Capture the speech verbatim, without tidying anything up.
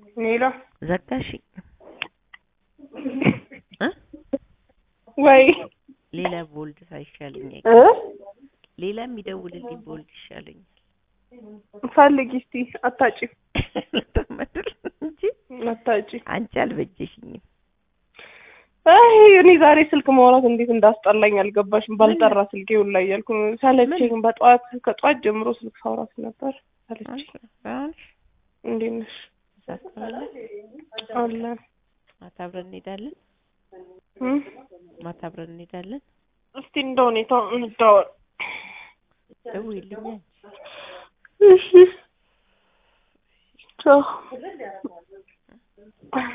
ሌላ ዘጋሽ እ ወይ ሌላ ቦልድ ሳይሻለኝ እ ሌላ የሚደውልልኝ ቦልድ ይሻለኛል ፈልጊ እስቲ አታጪ ለተመድር እንጂ አታጪ አንቺ አልበጀሽኝም አይ እኔ ዛሬ ስልክ ማውራት እንዴት እንዳስጠላኝ አልገባሽም ባልጠራ ስልኬ ሁላ እያልኩ ሰለቸኝ በጧት ከጧት ጀምሮ ስልክ ሳውራት ነበር ሰለቸኝ እንዴት ነሽ አለ ማታ አብረን እንሄዳለን እም ማታ አብረን እንሄዳለን እስቲ እንደው ሁኔታው እንደው ደውይልኝ እሺ ቻው